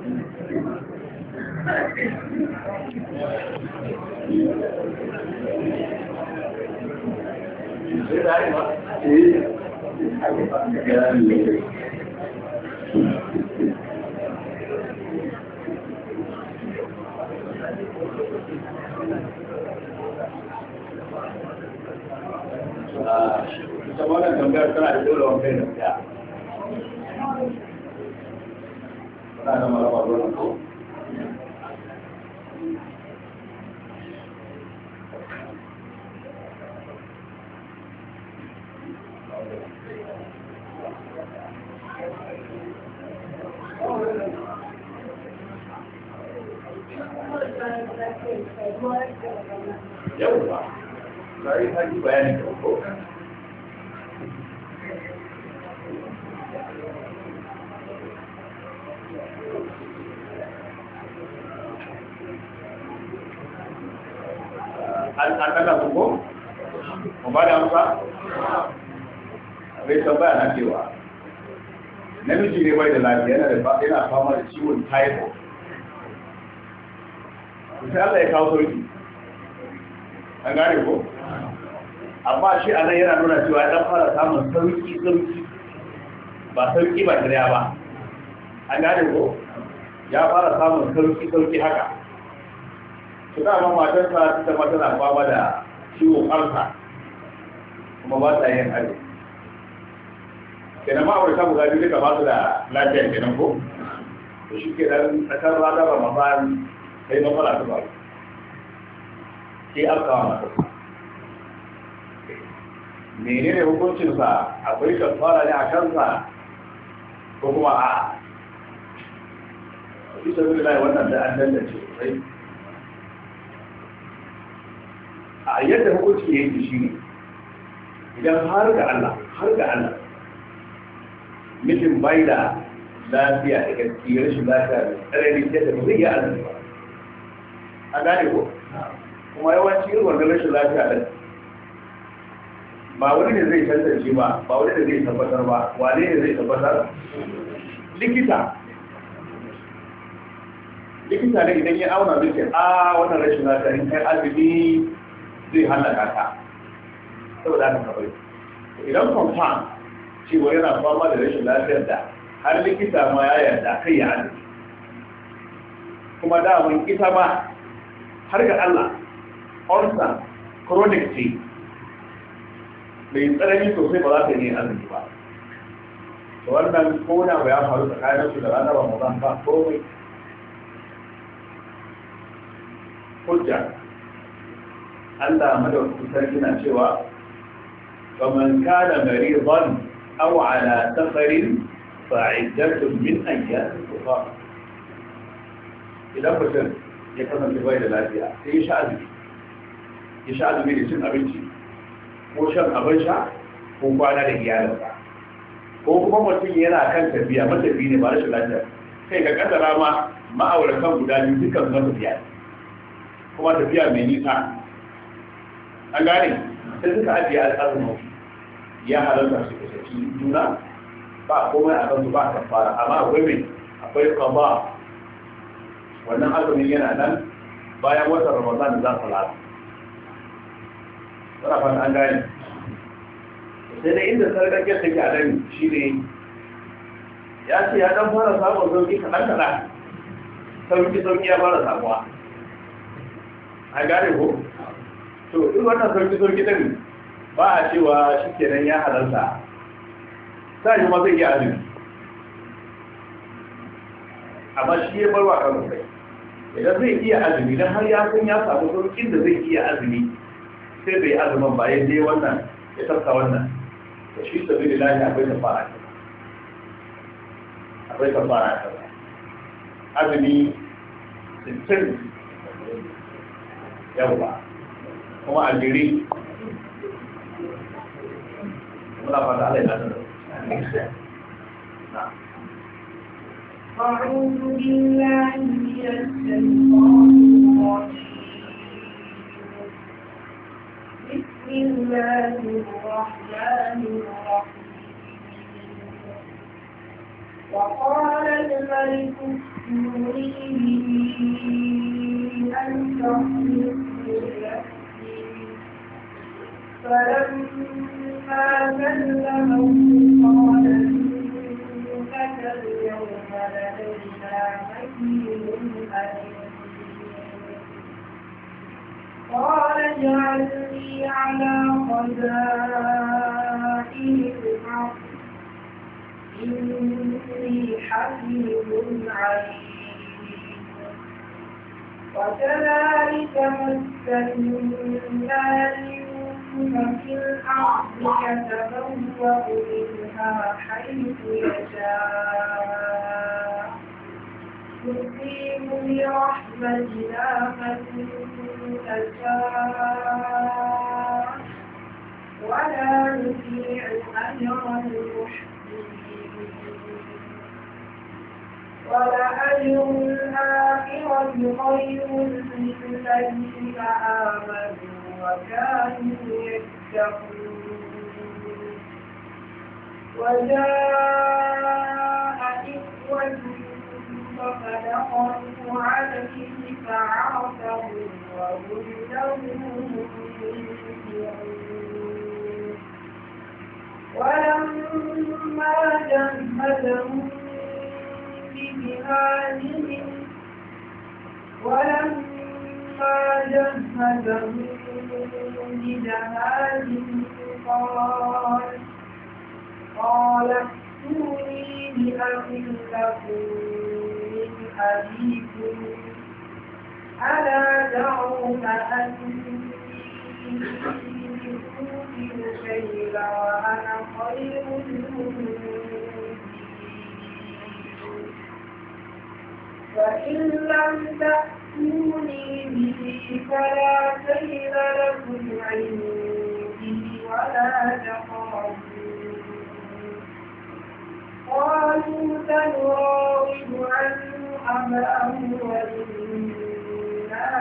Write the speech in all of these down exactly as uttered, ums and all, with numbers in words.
ita wannan tambayar tana da dole wani kai da ya tana da mara faruwa na ko yau ba sai haji bayani da ko an kada ku ko mu ba da amsa bai tambaya na cewa namiji ne bai da lafiya yana da yana fama da ciwon typhoid sai Allah ya kawo sauki an gane ko amma shi anan yana nuna cewa ya fara samun sauki sauki ba sauki ba dariya ba an gane ko ya fara samun sauki sauki haka su dama matarsa ta mata na fama da ciwon alfa kuma ba ta yin hali kenan ma'aurata guda biyu duka ba su da lafiya kenan ko to shi ke dan tsakar rana ba mafan sai matsala ta faru sai alkawa matarsa menene hukuncinsa akwai kafara ne a kansa ko kuma a fi sabi da wannan da an dandace sosai a yadda hukunci yake shi ne idan har ga Allah har ga Allah mutum bai da lafiya da gaskiya rashin lafiya da tsarari yadda ba zai yi azumi ba a gane ko kuma yawanci irin wannan rashin lafiya da ba wani ne zai tantance ba ba wani ne zai tabbatar ba wane ne zai tabbatar likita likita ne idan ya auna zai ce a wannan rashin lafiya in kai azumi zai hallaka ka saboda haka kawai idan confirm cewa yana fama da rashin lafiyar da har likita ma ya yarda kai ya azumi kuma daman ita ma har ga Allah ulcer chronic ce mai tsanani sosai ba za ta yi azumi ba to wannan kona ba ya faru tsakanin su da ranar Ramadan ba komai hujja Allah madaukakin sarki na cewa faman kana maridan aw ala safarin fa'iddatun min ayyamin ukhra idan mutum ya kasance bai da lafiya sai ya sha azumi ya sha azumi da cin abinci ko shan abin sha ko kwana da iyalinsa ko kuma mutum yana kan tafiya matafi ne ba rashin lafiya kai ga kaddara ma ma'auratan guda biyu dukkan su matafiya kuma tafiya mai nisa an gane sai suka ajiye al'azumin ya halarta su kusanci juna ba komai a kansu ba kafara amma akwai mai akwai kaba wannan azumin yana nan bayan watan Ramadan da za su lati wana fata an gane sai da inda sarƙaƙƙiyar take a nan shi ne ya ce ya ɗan fara samun sauƙi kaɗan-kaɗan sauƙi-sauƙi ya fara samuwa an gane ko? to in wannan sauƙi-sauƙi ɗin ba a cewa shi kenan ya halarta sa shi ma zai iya azumi amma shi ya barwa kan sai idan zai iya azumi don har ya san ya samu sauƙin da zai iya azumi sai bai azumin ba ya je wannan ya tafka wannan da shi sabi da lahi akwai tafara akwai tafara azumi sittin yawa kuma a jiri muna fata ala yana da أعوذ بالله من الشيطان الرجيم بسم الله الرحمن الرحيم وقال الملك ائتوني به أستخلصه لنفسي فلما كلمه قال إنك اليوم لدينا مكين أمين قال اجعلني على خزائن الأرض إني حفيظ عليم وكذلك مكنا في الأرض يتبوأ منها حيث يشاء نصيب برحمتنا من نشاء ولا نضيع أجر المحسنين ولأجر الآخرة خير للذين آمنوا وكانوا يتقون وجاء إخوة فدخلوا عليه فعرفهم وهم له منكرون ولما جهزهم بجهازهم ولما جهزهم بجهازهم قال قال ائتوني بأخ لكم من أبيكم ألا ترون أني أوفي الكيل وأنا خير المنزلين فإن لم تأتوني به فلا كيل لكم عندي ولا تقربون قالوا سنراود عنه أباه وإنا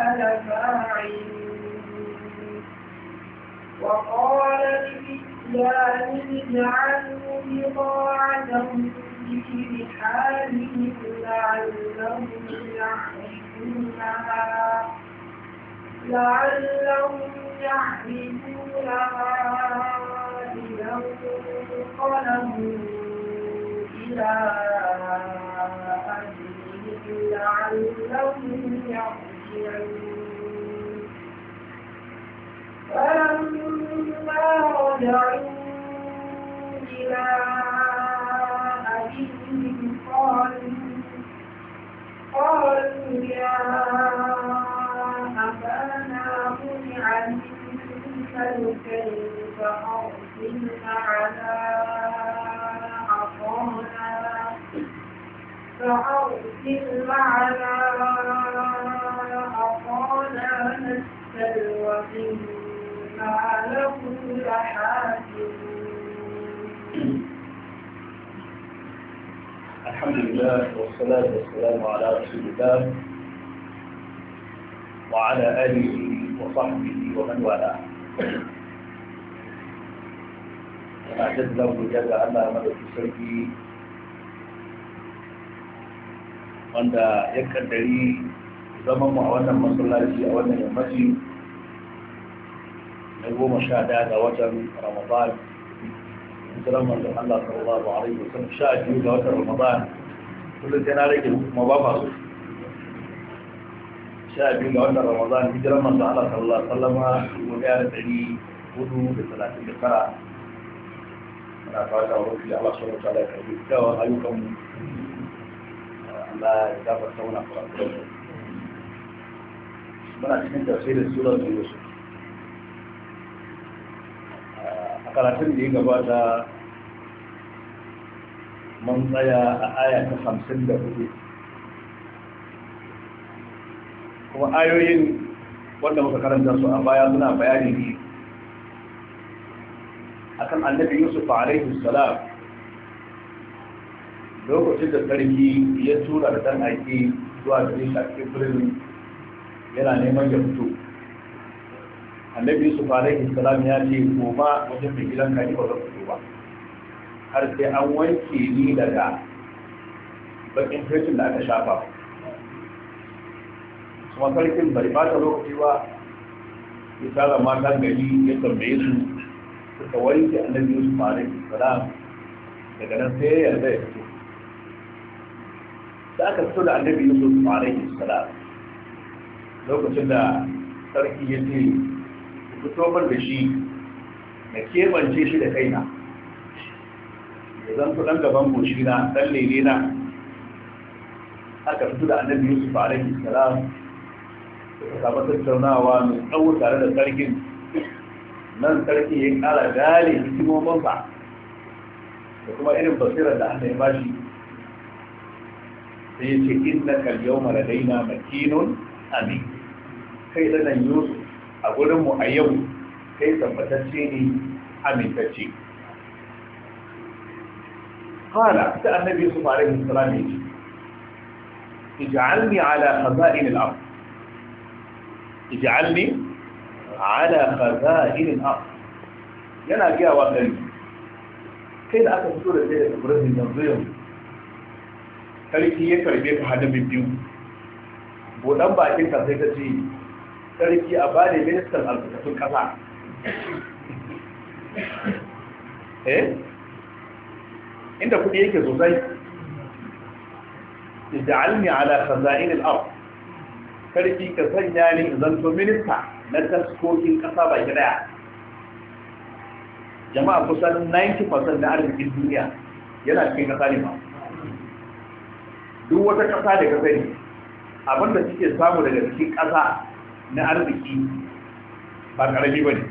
لفاعلون وقال لفتيانه اجعلوا بضاعتهم في رحالهم لعلهم يعرفونها لعلهم يعرفونها إذا انقلبوا إلى أهلهم لعلهم يرجعون فلما رجعوا إلى أبيهم قالوا قالوا يا أبانا منع منا الكيل فأرسل معنا فأرسل معنا أخانا نسأل وإنا له لحافظون. الحمد لله والصلاة والسلام على رسول الله وعلى آله وصحبه ومن والاه. أعجز له جزاء الله مدى السرقي wanda ya kaddari zaman mu a wannan masallaci a wannan yammaci na goma sha daya ga watan Ramadan hijiran manzon Allah sallallahu alaihi wasallam sha biyu ga watan Ramadan kullum sai na rage kuma ba ba su sha biyu ga watan Ramadan hijiran manzon Allah sallallahu alaihi wasallam dubu ɗaya da ɗari hudu da talatin da tara muna fata wa rufi Allah subhanahu wa ta'ala ya karbi kyawun ayyukan mu Allah ya gafarta mana kurakurai muna cikin tafsirin surar Yusuf a karatun da ya gabata mun tsaya a aya ta hamsin da hudu kuma ayoyin wanda muka karanta su a baya suna bayani ne akan annabi Yusuf alaihi salam lokacin da sarki ya tura da dan aiki zuwa da shi a cikin birnin yana neman ya fito annabi Yusuf alaihi salam ya ce koma wajen mai gidan ka ni ba zan fito ba har sai an wanke ni daga bakin fetin da aka shafa kuma sarkin bai ba ta lokaci ba ya tara matan gari ya tambaye su suka wanke annabi Yusuf alaihi salam daga nan sai ya yarda ya fito da aka fito da annabi Yusuf alaihi salam lokacin da sarki ya ce fito bar da shi na kebance shi da kaina ya zan fi ɗan gaban goshi na ɗan lele na aka fito da annabi Yusuf alaihi salam suka saba tattaunawa mai tsawo tare da sarkin nan sarki ya kara gane hikimominsa da kuma irin basirar da Allah ya bashi sai ya ce innaka al-yawma ladaina makinun amin kai da nan Yusuf a gurin mu a yau kai tabbatacce ne amintacce qala ta annabi Yusuf alaihi salam ya ce ij'alni ala khaza'in al-ard ij'alni ala khaza'in al-ard yana ga wa kai kai da aka fito da kai daga gurin yanzu yau sarki ya karbe ka hada biyu bodan bakin ka sai ka ce sarki a bada ministan albarkatun kasa eh inda kudi yake sosai ij'alni ala khaza'in al-ard sarki ka sanya ni zanto minista na taskokin kasa baki daya jama'a kusan ninety percent na arzikin duniya yana cikin kasa ne ba duk wata kasa da ka sani abinda suke samu daga cikin kasa na arziki ba karami ba ne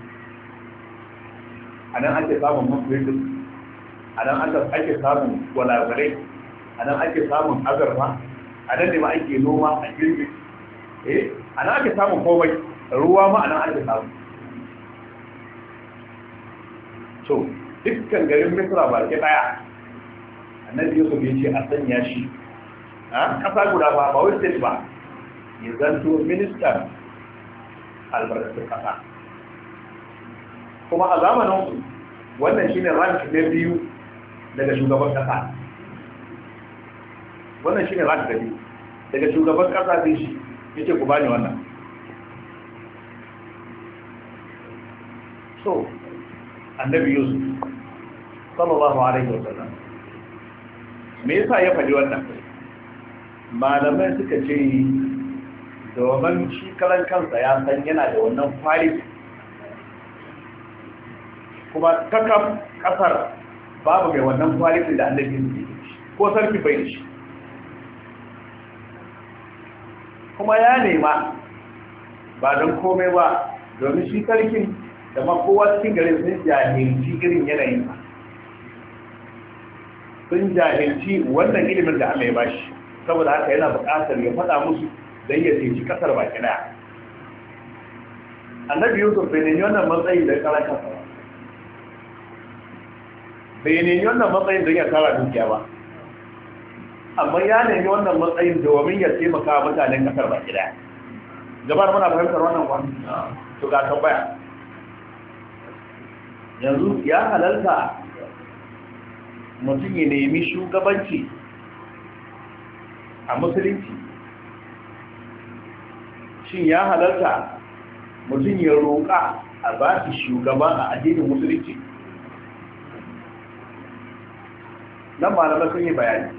a nan ake samun mafiyatin a nan ake samun gwalagwalai a nan ake samun azarfa a nan ne ma ake noma a girbi eh a nan ake samun komai ruwa ma a nan ake samu so dukkan garin misra ba ke daya annabi Yusuf ya ce a sanya shi a kasa guda ba ba wai state ba ya zanto ministan albarkatun kasa kuma a zamanin wannan shine rank na biyu daga shugaban kasa wannan shine rank na biyu daga shugaban kasa sai shi yace ku bani wannan so annabi Yusuf sallallahu alaihi wasallam me yasa ya faɗi wannan malamai suka ce domin shi karan kansa ya san yana da wannan kwali kuma kakaf kasar babu mai wannan kwalitin da annabi Yusuf ko sarki bai da shi kuma ya nema ba don komai ba domin shi sarkin da ma kowa cikin garin sun jahilci irin yanayin ba sun jahilci wannan ilimin da Allah ya bashi saboda haka yana buƙatar ya faɗa musu don ya ceci ƙasar baki ɗaya annabi Yusuf bai nemi wannan matsayin da kara kasa ba bai nemi wannan matsayin don ya tara dukiya ba amma ya nemi wannan matsayin domin ya taimaka wa mutanen ƙasar baki ɗaya gabar muna fahimtar wannan kwan to ga tambaya yanzu ya halalta mutum ya nemi shugabanci a musulunci shin ya halalta mutum ya roƙa a ba shi shugaba a addinin musulunci nan malamai sun yi bayani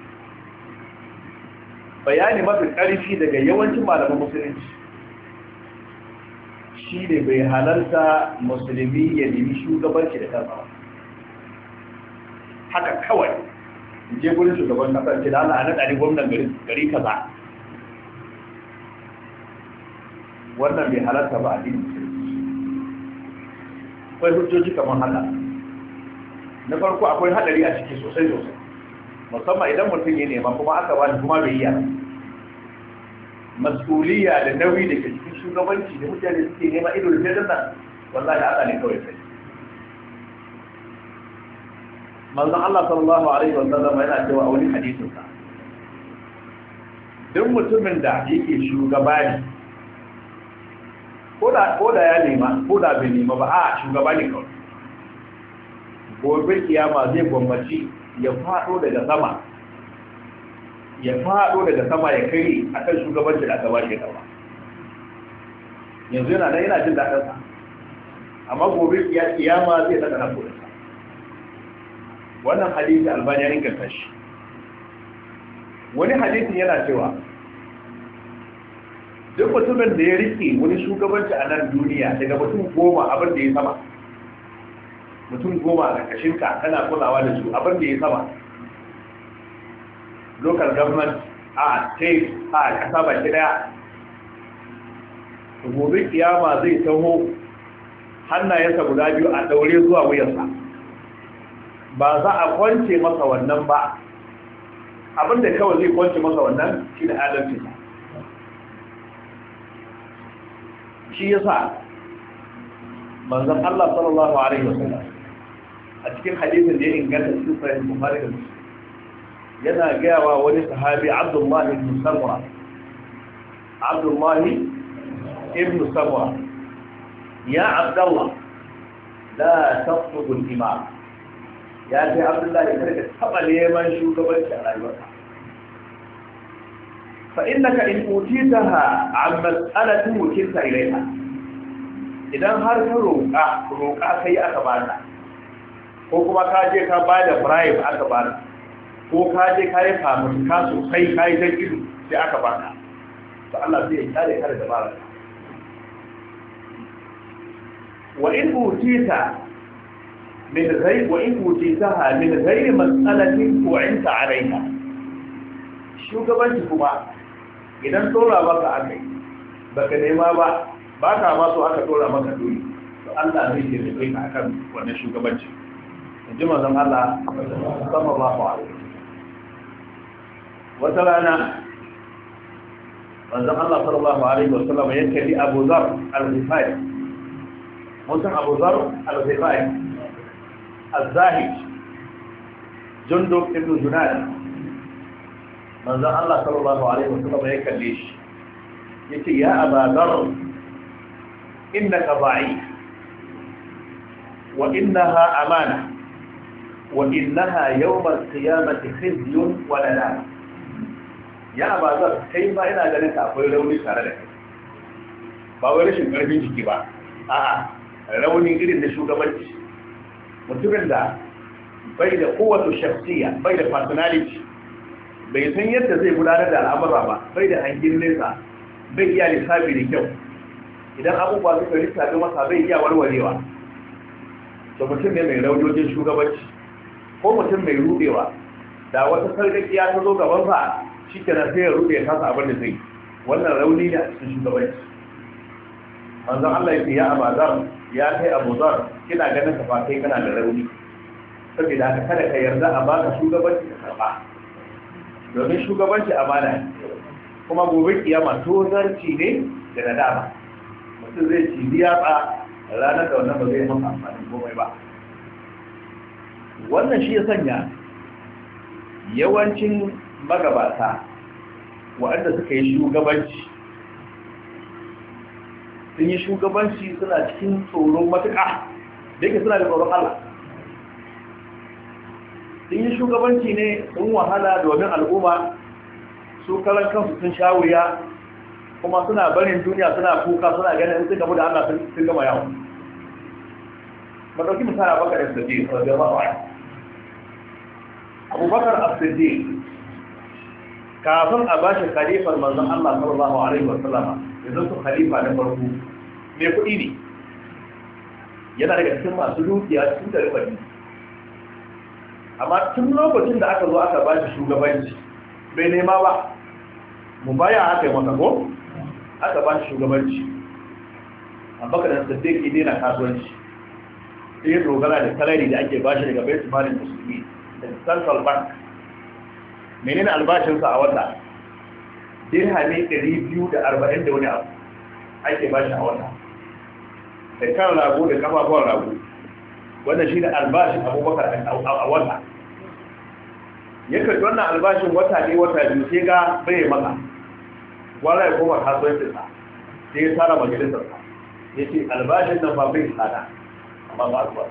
bayani mafi ƙarfi daga yawancin malaman musulunci shi ne bai halarta musulmi ya nemi shugabanci da kansa haka kawai je gurin shugaban kasar ce da Allah a naɗa ni gwamnan gari kaza wannan bai halarta ba a dini akwai hujjoji kamar haka na farko akwai hadari a ciki sosai sosai musamman idan mutum ya nema kuma aka bani kuma bai iya mas'uliyya da nauyi da ke cikin shugabanci da mutane suke nema ido da sai nan wallahi Allah ne kawai sai manzon Allah sallallahu alaihi wasallam yana cewa a wani hadisin sa duk mutumin da yake shugaba ne ko da ko da ya nema ko da bai nema ba a shugaba ne kawai gobe kiyama zai gwammaci ya fado daga sama ya faɗo daga sama ya kai a kan shugabancin da aka ba shi gaba yanzu yana nan yana jin daɗinsa amma gobe kiyama zai daga nan kudinsa wannan hadisi albani ya inganta shi wani hadisin yana cewa duk mutumin da ya rike wani shugabanci a nan duniya daga mutum goma abin da ya sama mutum goma a ƙarƙashinka kana kulawa da su abin da ya sama local government a state a ƙasa baki daya gobe kiyama zai taho hannayensa guda biyu a daure zuwa wuyansa ba za a kwance masa wannan ba abinda kawai zai kwance masa wannan shi da adalci shi yasa manzon Allah sallallahu alaihi wasallam a cikin hadisin da ya inganta cikin sahih Bukhari da Muslim yana gayawa wani sahabi Abdullah ibn Samura Abdullah ibn Samura ya Abdullah la taqtubu al-imam ya ce Abdullah ya karka taba neman shugabanci a rayuwarka fa innaka in utitaha an mas'alatin wukilta ilayha idan har ka roƙa roƙa kai aka bata ko kuma ka je ka bada bribe aka bata ko ka je ka yi famuka sosai ka yi don ido sai aka baka to Allah zai yi kare kare da baraka wa in utita min ghayr wa in utitaha min ghayr mas'alatin tu'inta alayha shugabanci kuma idan dora baka akai baka nema ba baka ma so aka dora maka dole to Allah zai yi kai ka akan wannan shugabanci inji manzon Allah sallallahu alaihi wata rana manzon Allah sallallahu alaihi wasallam ya kalli Abu Dharr al-Ghifari mutum Abu Dharr al-Ghifari az-Zahid Jundub ibn Junada manzon Allah sallallahu alaihi wasallam ya kalle shi yace ya Abu Dharr innaka da'if wa innaha amana wa innaha yawm al-qiyamati khizyun wa nadama ya ba zan kai ba ina ganin ka akwai rauni tare da kai ba wai rashin karfin jiki ba a'a rauni irin da shugabanci mutumin da bai da kowace shakhsiya bai da personality bai san yadda zai gudanar da al'amura ba bai da hangin nesa bai iya lissafi da kyau idan abubuwa suka lissafi masa bai iya warwarewa to mutum ne mai rauni wajen shugabanci ko mutum mai rudewa da wata sarkakiya ta zo gaban sa shi kenan sai ya rude ya kasa abin da zai wannan rauni ne a cikin shugabanci manzon Allah ya ce ya abazar ya kai abuzar kina ganin ka fa kai kana da rauni saboda haka kada ka yarda a baka shugabanci ka karba domin shugabanci amana ne kuma gobe kiyama to zarci ne da nadama mutum zai ci biyatsa ranar da wannan ba zai maka amfani komai ba wannan shi ya sanya yawancin magabata waɗanda suka yi shugabanci sun yi shugabanci suna cikin tsoron matuƙa da yake suna da tsoron Allah sun yi shugabanci ne sun wahala domin al'umma su karan kansu sun sha wuya kuma suna barin duniya suna kuka suna ganin sun gamu da Allah sun gama yawon madauki misali abubakar as-siddiq radiyallahu anhu abubakar as-siddiq kafin a bashi khalifar manzon Allah sallallahu alaihi wasallama yanzu su khalifa na farko mai kuɗi ne yana daga cikin masu dukiya cikin da rubani amma tun lokacin da aka zo aka bashi shugabanci bai nema ba mu baya aka yi masa ko aka bashi shugabanci abubakar as-siddiq ne na kasuwanci sai ya dogara da salari da ake bashi daga baitul malin musulmi da central bank menene albashinsa a wata dirhami ɗari biyu da arba'in da wani abu ake bashi a wata da kan rago da kafafuwan rago wannan shi da albashin abubakar a wata ya karɓi wannan albashin wata ne wata biyu sai ga bai maka gwara ya koma kasuwancinsa sai ya tara majalisarsa ya ce albashin nan ba bai tsada amma ba su ba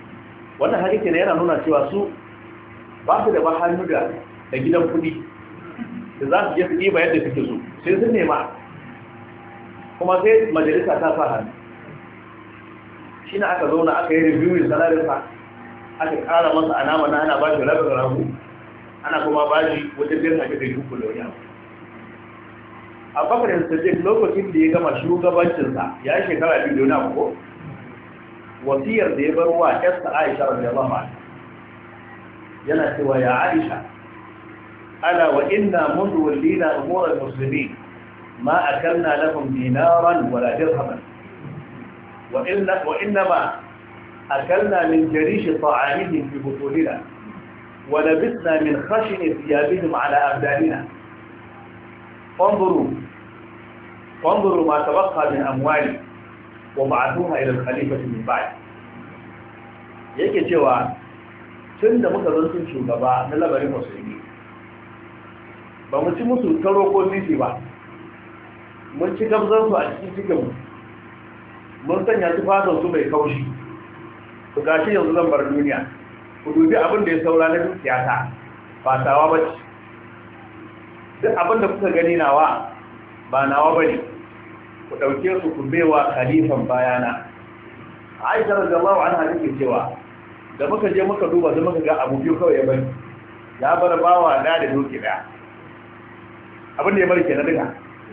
wannan hadisi ne yana nuna cewa su ba su da ba hannu da da gidan kudi da za su je su ɗiba yadda suke so sai sun nema kuma sai majalisa ta sa hannu shi na aka zauna aka yi reviewin salarinsa aka ƙara masa a nama na ana ba shi rabin rahu ana kuma ba shi wajen birnin ake kai uku da wani abu a bakarin sajjek lokacin da ya gama shugabancinsa ya yi shekara biyu da wani abu ko wasiyar da ya bar wa yasta aisha radiyallahu anha yana cewa ya aisha ala wa inna mundu wallina umur al-muslimin ma akalna lahum dinaran wala dirhaman wa inna wa inma akalna min jarish ta'amihim fi butulina wa labisna min khashin thiyabihim ala abdanina انظروا انظروا ما تبقى من اموالي وبعثوها الى الخليفه من بعد yake cewa tun da muka zantun shugaba na labarin musulmi ba mu ci musu taro ko sisi ba mun ci gabzansu a cikin cikinmu mun sanya tufafinsu mai kaushi su gashi yanzu zan bar duniya ku dubi abin da ya saura na dukiyata ba tawa ba ce duk abin da kuka gani nawa ba nawa ba ne ku ɗauke su ku bewa khalifan bayana aisha radiyallahu anha take cewa da muka je muka duba da muka ga abu biyu kawai ya bari ya bar bawa da da doki daya abin da ya bari kenan duka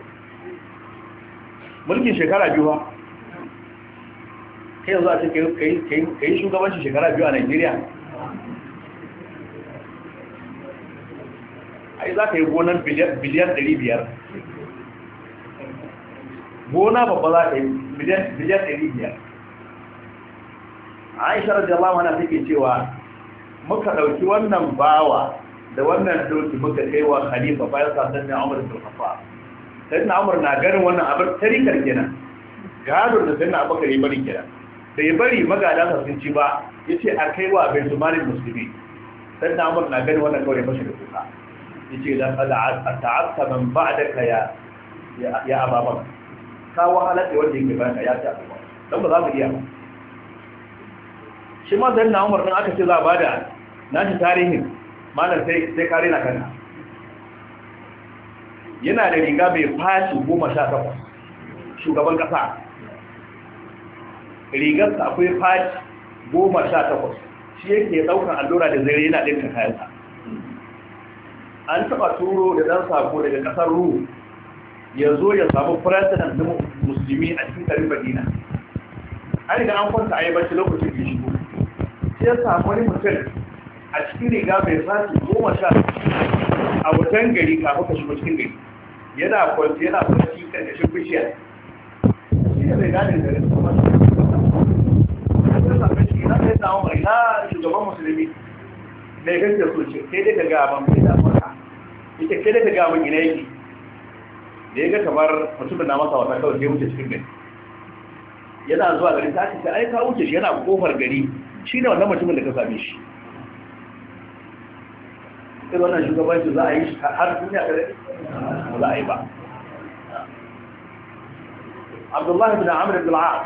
mulkin shekara biyu ba kai yanzu a ce kai shugabancin shekara biyu a Najeriya ai za ka yi gonan biliyan ɗari biyar gona babba za ka yi biliyan ɗari biyar aisha radiyallahu anha take cewa muka dauki wannan bawa da wannan doki muka kai wa khalifa bayan sa sanna Umar bin Khattab sanna Umar na ganin wannan abin tarikar kenan gado da sanna Abubakar ya bari kenan da ya bari magada sa sun ci ba yace a kai wa baitul malil muslimi sanna Umar na ganin wannan kawai mashi da kuka yace la ta'atta man ba'daka ya ya ababa ka wahala da wanda yake baka ya ta dan ba za mu iya ba shi ma zai na umar ɗin aka ce za a ba da nashi tarihin malar sai kare na kana yana da riga mai fashi goma sha takwas shugaban ƙasa rigarsa akwai fashi goma sha takwas shi yake ɗaukar allura da zai yana ɗinka kayansa an taɓa turo da ɗan sako daga ƙasar ruhu ya zo ya samu president na musulmi a cikin garin madina an riga an kwanta a yi bacci lokacin da shigo sai ya samu wani mutum a cikin riga mai sati goma sha a wajen gari kafin ka shigo cikin gari yana kwanci yana kwanci karkashin bishiya shi ne mai gane da rinsu kuma ya sami shi na sai samu mai na shugaban musulmi mai gaske so ce kai dai ka ga ban mai damuwa ita kai dai ka ga ban ina yake da ya ga kamar mutumin na masa wata kawai sai wuce cikin gari yana zuwa gari ta ce ai ka wuce shi yana kofar gari shi ne wannan mutumin da ka same shi sai wannan shugabanci za a yi har duniya kare ba za a yi ba abdullahi bin amir ibn al-as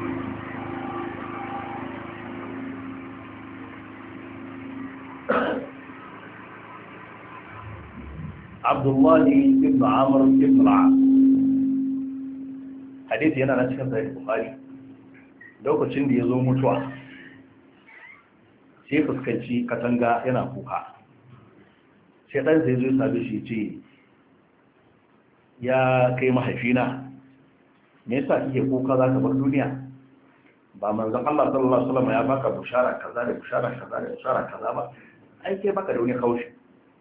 abdullahi ibn amir ibn al-as hadisi yana na cikin sahih bukhari lokacin da ya zo mutuwa sai fuskanci katanga yana kuka sai ɗan sai zo sabi shi ce ya kai mahaifina me yasa kike kuka za ka bar duniya ba manzon Allah sallallahu alaihi wasallam ya baka bushara kaza da bushara kaza da bushara kaza ba ai kai baka da wani kaushi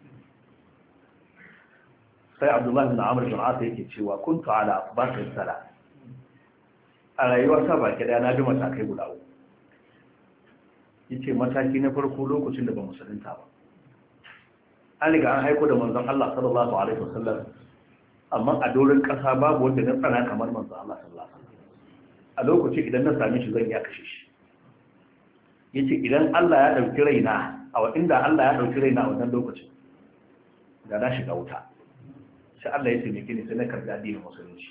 sai Abdullah ibn Amr bin As yake cewa kuntu ala asbatis sala a rayuwar sa baki da na bi matakai guda uku yace mataki na farko lokacin da ba musulunta ba an riga an haiko da manzon Allah sallallahu alaihi wasallam amma a dorin kasa babu wanda na tsana kamar manzon Allah sallallahu alaihi wasallam a lokacin idan na same shi zan iya kashe shi yace idan Allah ya dauki raina a inda Allah ya dauki raina a wannan lokacin da na shiga wuta sai Allah ya taimake ni sai na karbi addinin musulunci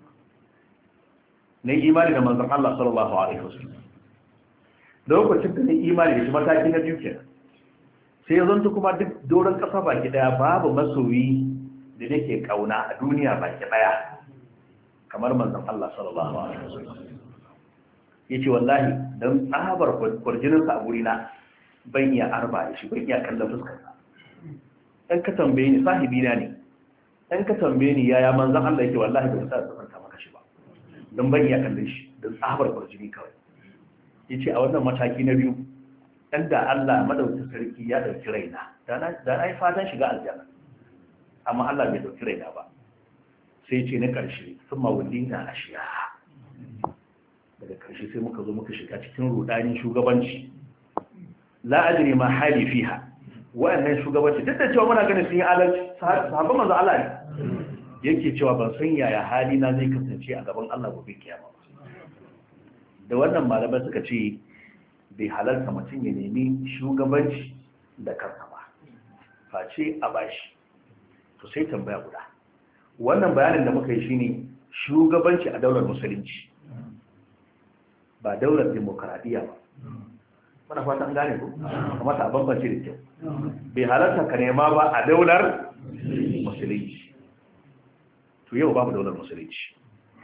ne imani da manzon Allah sallallahu alaihi wasallam lokacin da ne imani da shi mataki na biyu kenan sai ya zanto kuma duk doron kasa baki daya babu masoyi da nake kauna a duniya baki daya kamar manzon Allah sallallahu alaihi wasallam yace wallahi dan tsabar kwarjinin sa a guri na ban iya arba shi ban iya kallon fuskar sa dan ka tambaye ni sahibi na ne dan ka tambaye ni yaya manzon Allah yake wallahi ban sa tsarka maka shi ba dan ban iya kallon shi dan tsabar kwarjini kawai yace a wannan mataki na biyu dan da Allah madaukakin sarki ya dauki raina da na da ai fatan shiga aljanna amma Allah bai dauki raina ba sai ce na karshe thumma wallina ashiya daga karshe sai muka zo muka shiga cikin rudanin shugabanci la adri ma hali fiha wa'annan shugabanci duk da cewa muna ganin sun yi adalci sahabban manzo Allah ne yake cewa ban san yaya hali na zai kasance a gaban Allah gobe kiyama ba da wannan malamai suka ce bai halarta mutum ya nemi shugabanci da kansa ba face a bashi to sai tambaya guda wannan bayanin da muka yi shine shugabanci a daular musulunci ba daular demokradiyya ba muna fata an gane ko kuma ta bambance da kyau bai halarta ka nema ba a daular musulunci to yau babu daular musulunci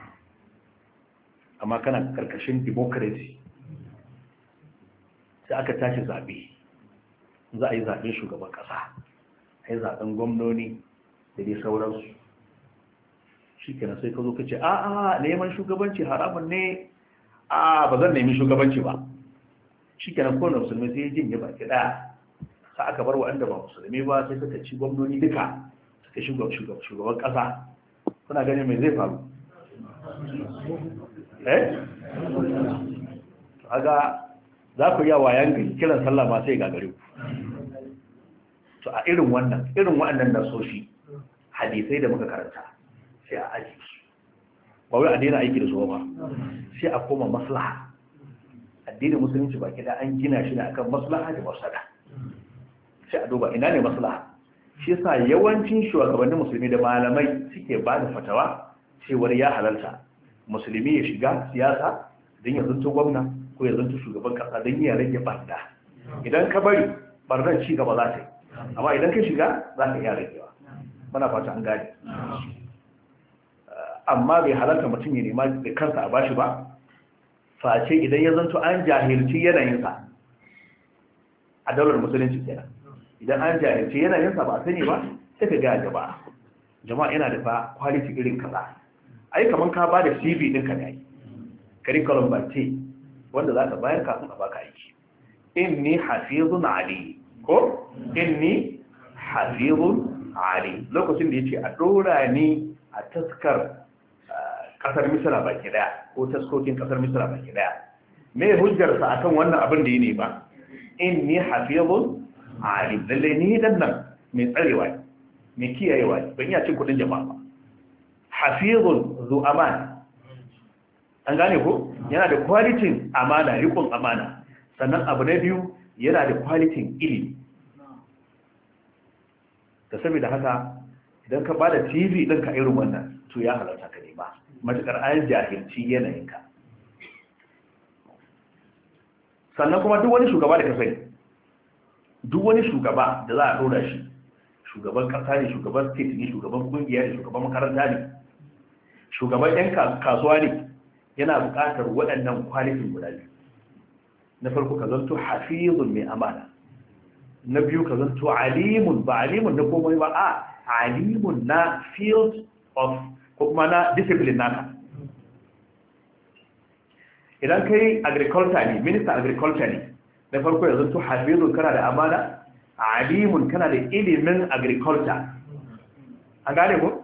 amma kana karkashin democracy sai aka tashi zaɓe za a yi zaɓen shugaban ƙasa a yi zaɓen gwamnoni da dai sauransu shi kenan sai ka zo ka ce a a neman shugabanci haramun ne a ba zan nemi shugabanci ba shi kenan kowane musulmi sai ya jinye baki ɗaya sa aka bar waɗanda ba musulmi ba sai suka ci gwamnoni duka suka shugaban ƙasa kuna ganin mai zai faru eh? aga za ku yi wayan kiran sallah ma sai gagare ku to a irin wannan irin waɗannan nasoshi hadisai da muka karanta sai a aji su ba wai a daina aiki da su ba sai a koma maslaha addinin musulunci baki da an gina shi ne akan maslaha da mafsada sai a duba ina ne maslaha shi yasa yawancin shugabannin musulmi da malamai suke ba da fatawa cewar ya halarta musulmi ya shiga siyasa don ya zanto gwamna ko ya zanto shugaban kasa don ya rage barna idan ka bari barnar ci gaba za ta yi amma idan ka shiga za ka iya ragewa mana fata an gane amma bai halarta mutum ya nema da kansa a bashi ba face idan ya zanto an jahilci yanayinsa a daular musulunci kenan idan an jahilci yanayinsa ba a sani ba sai ka ga jama'a jama'a yana da fa quality irin kaza ai kaman ka ba da C V ɗinka ne ai curriculum vitae wanda za ka bayar kafin a baka aiki inni hafizun ali ko inni hafizun ali lokacin da yace a dora ni a taskar kasar misra baki daya ko taskokin kasar misra baki daya me hujjar sa akan wannan abin da yake ba inni hafizun ali lalle ni dan nan mai tsarewa mai kiyayewa ban iya cin kudin jama'a ba hafizun zu amana an gane ko yana da kwalitin amana rikon amana sannan abu na biyu yana da kwalitin ilimi da saboda haka idan ka bada tv ɗinka irin wannan to ya halarta ka nema matuƙar an jahilci yanayinka sannan kuma duk wani shugaba da ka sani duk wani shugaba da za a ɗora shi shugaban ƙasa ne shugaban state ne shugaban ƙungiya ne shugaban makaranta ne shugaban 'yan kasuwa ne yana buƙatar waɗannan kwalitin guda biyu na farko ka zanto hafizun mai amana na biyu ka zanto alimun ba alimun na komai ba a alimun na field of ko kuma na discipline naka idan kai agriculture ne minister agriculture ne na farko ya zanto hafizun kana da amana alimun kana da ilimin agriculture an gane ko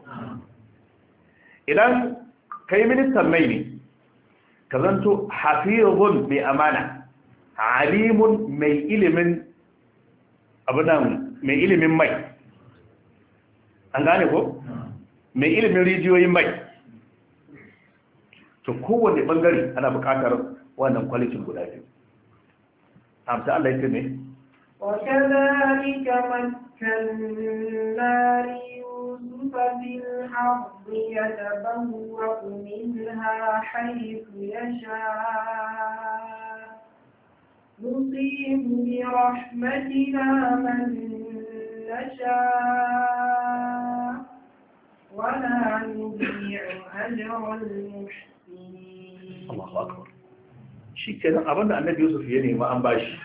idan kai ministan mai ne ka zanto hafizun mai amana alimun mai ilimin abinan mai ilimin mai an gane ko mai ilimin rijiyoyin mai to kowane bangare ana bukatar wannan kwalitin guda biyu amsa Allah ya ne وكذلك مكنا ليوسف في الأرض يتبوأ منها حيث يشاء نصيب برحمتنا من نشاء أجر المحسنين. Allahu akbar. Shi kenan abinda annabi Yusuf ya nema an bashi.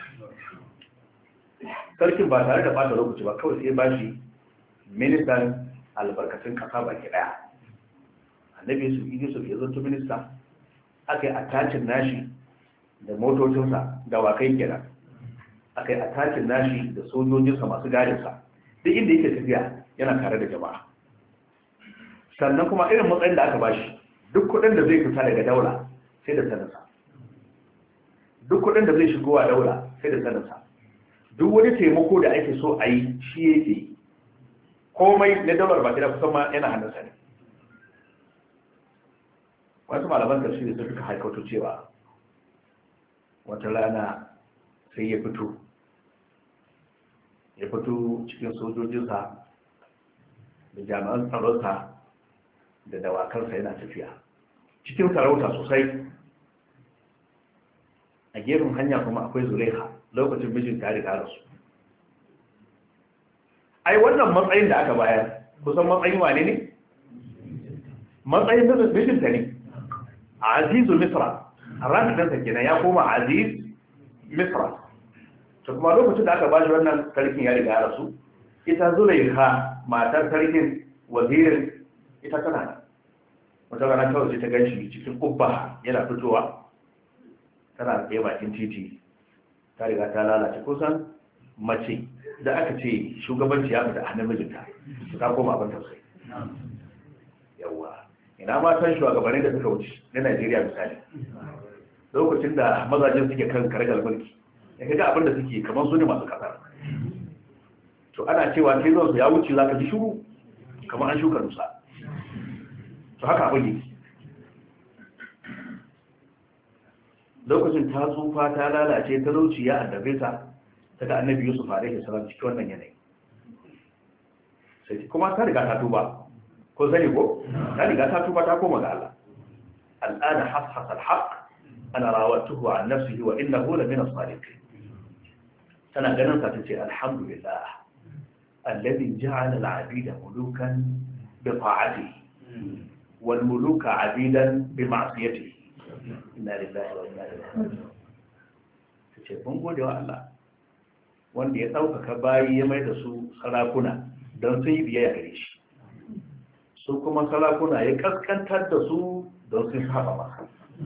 Sarkin ba tare da bata lokaci ba kawai sai bashi ministan albarkatun kasa baki daya. Annabi Yusuf Yusuf ya zanto minista, aka yi attachin nashi da motocinsa da wakai kenan. Aka yi attachin nashi da sojojinsa masu gadinsa. Duk inda yake tafiya yana tare da jama'a. Sannan kuma irin matsayin da aka bashi, duk kuɗin da zai fita daga daula sai da saninsa. Duk kuɗin da zai shigo a daula sai da saninsa. Duk wani taimako da ake so a yi shi yake yi. Komai na daular ba gida kusan ma yana hannunsa ne. Wasu malaman tafsiri sun suka haikautu cewa wata rana sai ya fito ya fito cikin sojojinsa da jami'an tsaronsa da dawakansa yana tafiya cikin sarauta sosai. A gefen hanya kuma akwai Zulaiha lokacin mijin ta riga rasu. Ai wannan matsayin da aka bayar kusan matsayin wane ne? Matsayin mijinta ne. Azizu Misra, ranar ɗansa kenan ya koma Aziz Misra. To kuma lokacin da aka bashi wannan sarkin ya riga rasu, ita Zulaiha matar sarkin wazirin ita tana nan. Wata rana kawai sai ta ganshi cikin kubba yana fitowa, tana tsaye bakin titi, ta riga ta lalace. Kusan mace da aka ce shugabanci ya fita a hannun mijinta, ta koma abin tausayi. Yawwa, ina matan shugabannin da suka wuce na Najeriya misali, lokacin da mazajen suke kan karagar mulki, ya kaga abin da suke kamar su ne masu kasar. To ana cewa sai zuwa ya wuce za ka ji shuru kamar an shuka nusa. To haka abin yake. Lokacin ta tsufa ta lalace talauci ya addabe ta, ta ga annabi Yusuf alaihi salam cikin wannan yanayi. Sai kuma ta riga ta tuba. Ko sani ko? Ta riga ta tuba ta koma ga Allah. Al'ana hashasa al-haq ana rawatuhu an nafsihi wa innahu la min as-sadiqin. Tana ganin sa tace alhamdulillah alladhi ja'ala al-'abida mulukan bi ta'atihi wal muluka 'abidan bi ma'siyatihi. Inna lillahi wa inna ilaihi raji'un. Tace mun gode wa Allah wanda ya dauka bayi ya mai da su sarakuna don su yi biyayya gare shi. Su kuma sarakuna ya kaskantar da su don sun saba masa.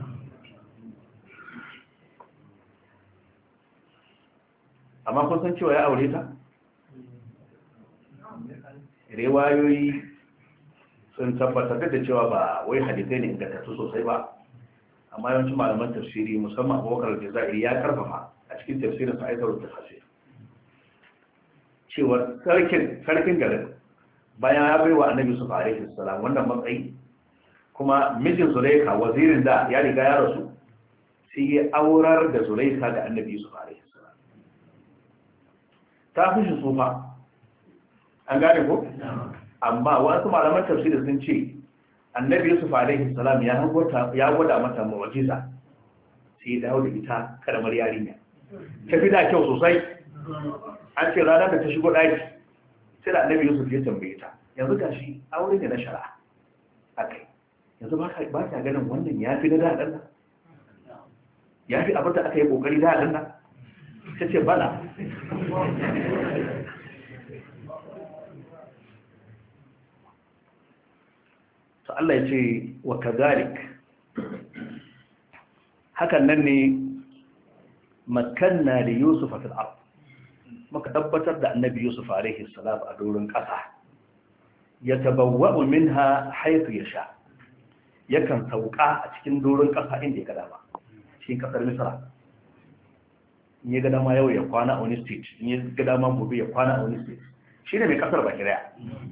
Amma kun san cewa ya aure ta? Riwayoyi sun tabbatar da cewa ba wai hadisai ne ingantattu sosai ba, amma yawancin malaman tafsiri musamman Abubakar al-Jazairi ya karfafa a cikin tafsirin sa Aidarut Tafsir cewa sarkin sarkin garin bayan ya bai wa annabi Yusuf alaihi salam wannan matsayi, kuma mijin Zulaikha wazirin da ya riga ya rasu, sai ya aurar da Zulaikha da annabi Yusuf alaihi salam. Ta fi shi tsufa, an gane ko? Amma wasu malaman tafsiri sun ce annabi Yusuf alaihi salam ya ya gwada mata mu'jiza, sai ya dawo da ita karamar yarinya. Ta fi da kyau sosai. An ce ranar da ta shigo ɗaki sai da annabi Yusuf ya tambaye ta, yanzu ga shi aure ne na shari'a akai, yanzu ba ta ganin wannan ya fi na daɗin nan, ya fi abin da aka yi ƙoƙari daɗin nan? Ta ce bala. to Allah ya ce wa kazalik, hakan nan ne makanna da Yusuf a fil'ar, maka tabbatar da annabi Yusuf alaihi salam a doron ƙasa, ya tabawwa'u minha haythu yasha, yakan sauka a cikin doron ƙasa inda ya ga dama, cikin ƙasar Misra. In ya ga dama yau ya kwana a wani state, in ya ga dama gobe ya kwana a wani state, shi ne mai ƙasar baki daya.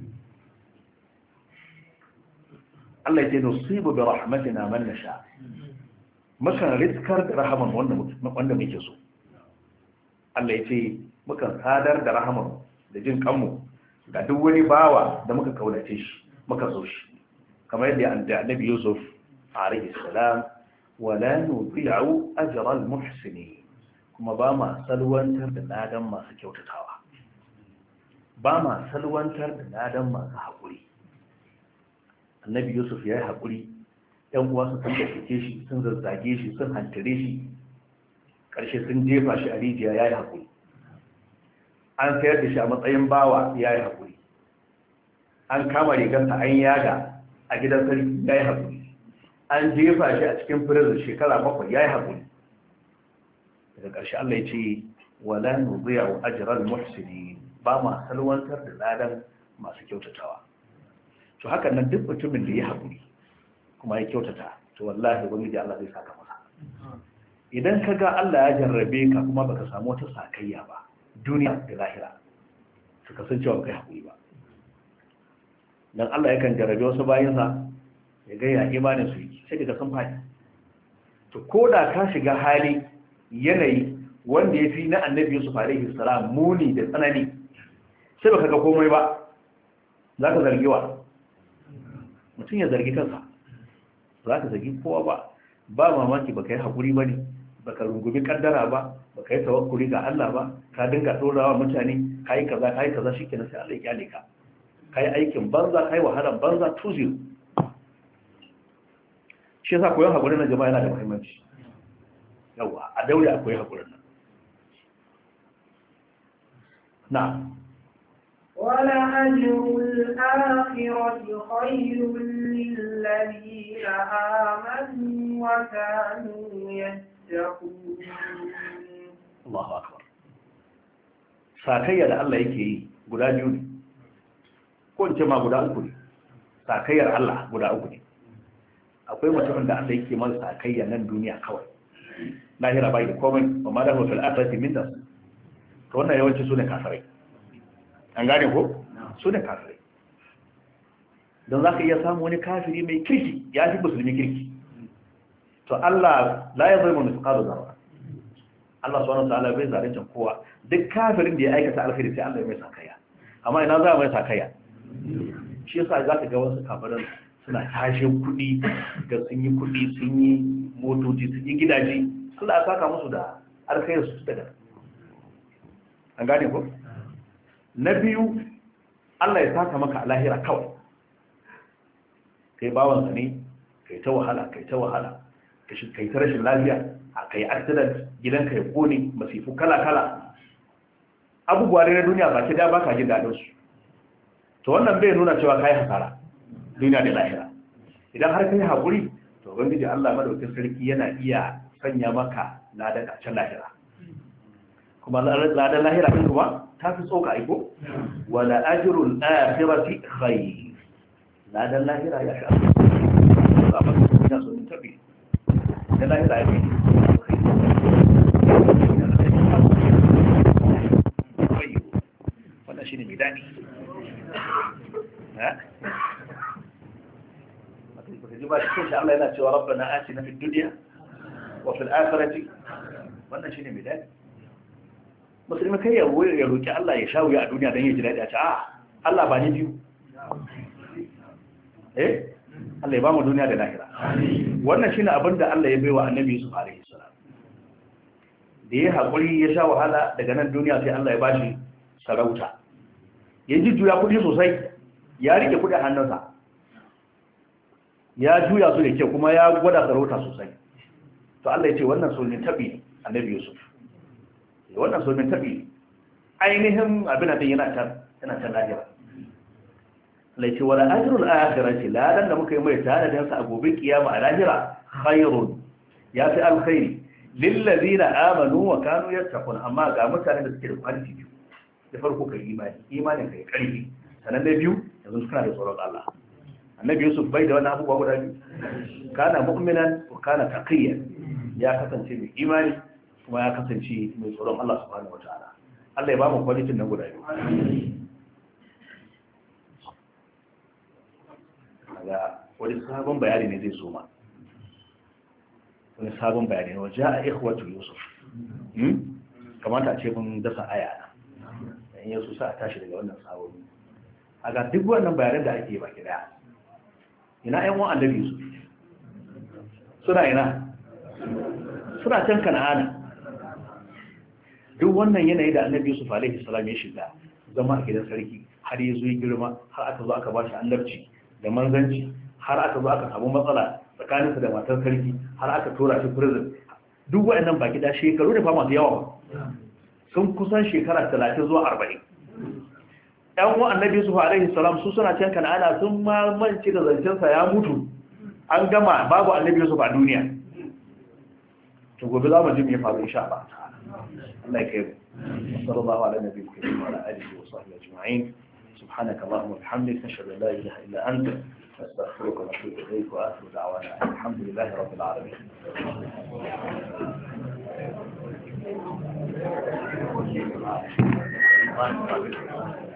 Allah ya ce nusibu bi rahmatina man nasha, mukan riskar da rahaman wanda wanda muke so. Allah ya ce mukan sadar da rahaman da jin kanmu ga duk wani bawa da muka kaunace shi muka so shi, kamar yadda annabi Yusuf alaihi salam, wala nudhi'u ajra al-muhsinin, kuma ba ma salwantar da ladan masu kyautatawa, ba ma salwantar da ladan masu haƙuri. Annabi Yusuf ya yi haƙuri yan uwa su sun dake shi sun zazzage shi sun hantare shi ƙarshe sun jefa shi a rijiya ya yi haƙuri, an sayar da shi a matsayin bawa ya yi haƙuri, an kama rigarsa an yaga a gidan sarki ya yi haƙuri, an jefa shi a cikin firizin shekara bakwai ya yi haƙuri. Daga ƙarshe Allah ya ce wala nuzi'u ajral muhsinin, ba ma salwantar da ladan masu kyautatawa. To hakan nan duk mutumin da ya haƙuri kuma ya kyautata, to wallahi ubangiji Allah zai saka masa. Idan ka ga Allah ya jarrabe ka kuma baka samu wata sakayya ba duniya da lahira, to ka san cewa kai haƙuri ba. Dan Allah yakan jarrabe wasu bayansa ya ga ya imanin su yi sai ka san fadi. To ko da ka shiga hali yanayi wanda ya fi na annabi Yusuf alaihi salam muni da tsanani, sai baka ga komai ba, za ka zargi wa mutum ya zargi kansa, za ka zargi kowa ba. Ba mamaki baka yi haƙuri ba ne, baka rungumi kaddara ba, baka yi tawakkuli ga Allah ba, ka dinga dorawa mutane kai kaza kai kaza shikenan sai Allah ya kyale ka, kai aikin banza, kai wahalar banza tuzi. Shi yasa koyon haƙuri na jama'a yana da muhimmanci. Yawa a daure akwai haƙurin nan. Na wala ajrul akhirati khayrun lil ladina amanu wa kanu yattaqun. Allahu akbar. Sakayya da Allah yake yi guda biyu ne, ko in ce ma guda uku ne. Sakayyar Allah guda uku ne. Akwai mutumin da Allah yake masa sakayya nan duniya kawai, lahira bai da komai, amma da fil akhirati min das. To wannan yawanci sune kafirai. An gane ko? Sune kafirai. Don zaka iya samu wani kafiri mai kirki ya fi musulmi kirki. To Allah la yazlimu mithqala dharra. Allah subhanahu wa ta'ala bai zalunta kowa. Duk kafirin da ya aikata alkhairi sai Allah ya mai sakayya. Amma ina za mai sakayya? Shi yasa zaka ga wasu kafiran suna tashin kuɗi da sun yi kuɗi, sun yi motoci, sun yi gidaje, Allah ya saka musu da alkhairu su daga. An gane ko? Na biyu, Allah ya saka maka a lahira kawai. Kai bawansa ne, kai ta wahala, kai ta wahala, kai ta rashin lafiya, kai accident, gidanka ya kone, masifu kala-kala. Abubuwa ne na duniya ba ki da baka jin daɗin su. To wannan bai nuna cewa kai hasara duniya da lahira. Idan har kai haƙuri, to ubangiji Allah madaukakin sarki yana iya sanya maka ladan a can lahira. Kuma ladan lahira din kuma ta fi tsoka aiko, wala ajrul akhirati khayr. Ladan lahira ya sha Allah ba ku ina so in tabi da lahira ya fi wannan shine mai dadi. Ha ji ba shi sai Allah yana cewa rabbana atina fid dunya wa fil akhirati, wannan shine mai dadi. Musulmi kai ya roƙi ya roƙi Allah ya shawo a duniya dan ya ji dadi a ce a Allah ba ni biyu. Eh Allah ya ba mu duniya da lahira. Wannan shine abin da Allah ya baiwa Annabi Yusuf alaihi salam. Da ya hakuri ya sha wahala daga nan duniya sai Allah ya bashi sarauta. Ya ji juya kudi sosai, ya rike kudi a hannunsa. Ya juya su da kyau kuma ya gwada sarauta sosai. To Allah ya ce wannan sulmin tabi Annabi Yusuf. Wannan sulmin tabi ainihin abin da yana can yana can lahira. Laice wala ajrul akhirati, ladan da muka yi mai tare da sa a gobe kiyama a lahira khairun, ya fi alkhairi lil ladina amanu wa kanu yattaqun. Amma ga mutanen da suke da kwanci biyu, da farko kai imani, imanin kai karfi, sanan da biyu yanzu suna da tsoron Allah. Annabi Yusuf bai da wannan abubuwa guda biyu, kana mu'minan wa kana taqiyan, ya kasance mai imani kuma ya kasance mai tsoron Allah subhanahu wataala. Allah ya ba mu kwalitin nan guda biyu. Ga wani sabon bayani ne zai soma, wani sabon bayani ne wajen a ikhwatu Yusuf. Kamata a ce mun dasa aya na yan yasu sa a tashi daga wannan sabon. A ga duk wannan bayanan da ake baki daya, ina yan wa'an Annabi Yusuf suna ina suna can Kana'ana. Duk wannan yanayi da Annabi Yusuf alaihi salam ya shiga zama a gidan sarki har ya zo ya girma, har aka zo aka ba shi annabci da manzanci, har aka zo aka samu matsala tsakaninsa da matar sarki har aka tura shi prison duk waɗannan baki da shekaru da fa masu yawa sun kusan shekara talatin zuwa arba'in ɗan wa annabi Yusuf alaihi salam su suna can Kan'ana sun ma mance da zancensa ya mutu an gama babu annabi Yusuf a duniya to gobe za mu ji me faru insha Allah Allah ya kai mu sallallahu ala nabiyil karim wa ala alihi wa sahbihi ajma'in subhanaka allahumma wa bihamdika nashhadu an la ilaha illa anta nastaghfiruka wa natubu ilayk wa akhiru da'wana alhamdulillahi rabbil alamin Thank you.